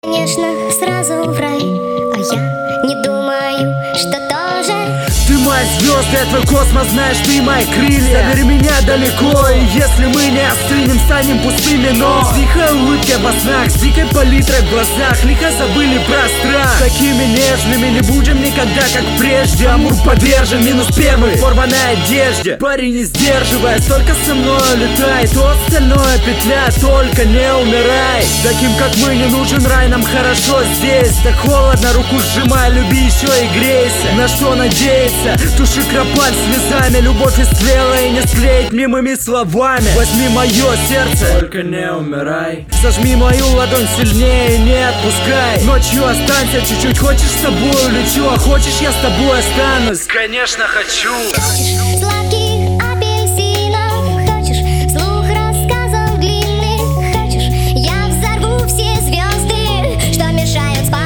Конечно, сразу в рай, а я не думаю, что тоже. Ты моя звезда, я твой космос, знаешь, ты мои крылья. Забери меня далеко, и если мы не остынем, станем пустыми. Но с дикой улыбкой во снах, с дикой палитрой в глазах, лихо забыли про страх. Такими нежными не будем никогда, как прежде. Амур подвержен, минус первый, в порванной одежде. Парень, не сдерживаясь, только со мной летай. То остальное петля, только не умирай. Таким, как мы, не нужен рай, нам хорошо здесь. Так холодно, руку сжимай, люби еще и грейся. На что надеяться? Туши кропаль слезами, любовь истлела и не склеить мнимыми словами. Возьми мое сердце, только не умирай. Сожми мою ладонь сильнее, не отпускай. Ночью останься чуть-чуть, хочешь с тобой улечу, а хочешь я с тобой останусь? Конечно хочу. Хочешь сладких апельсинов, хочешь слух рассказов длинных, хочешь я взорву все звезды, что мешают спать.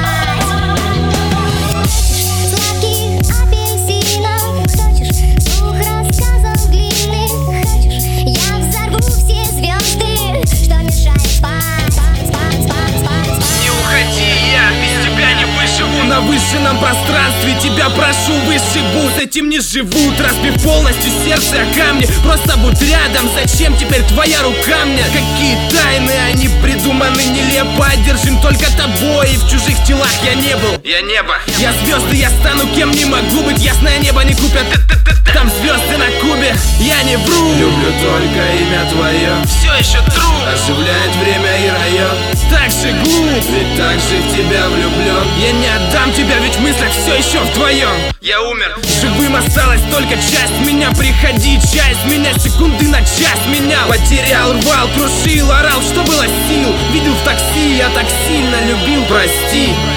На высшем пространстве тебя прошу, вышибу. С этим не живут, разбив полностью сердце о камни. Просто будь рядом, зачем теперь твоя рука мне? Какие тайны, они придуманы нелепо. Одержим только тобой, и в чужих телах я не был. Я небо, я звезды, я стану кем не могу быть. Ясное небо не купят, там звезды на кубе. Я не вру, люблю только имя твое. Все еще true, оживляет время и район. Так же глуп, ведь так же в тебя влюблен. Я не отдам тебя, ведь в мыслях все еще вдвоем. Я умер, живым осталась только часть меня. Приходи, часть меня, секунды на час меня. Потерял, рвал, крушил, орал, что было сил. Видел в такси, я так сильно любил, прости.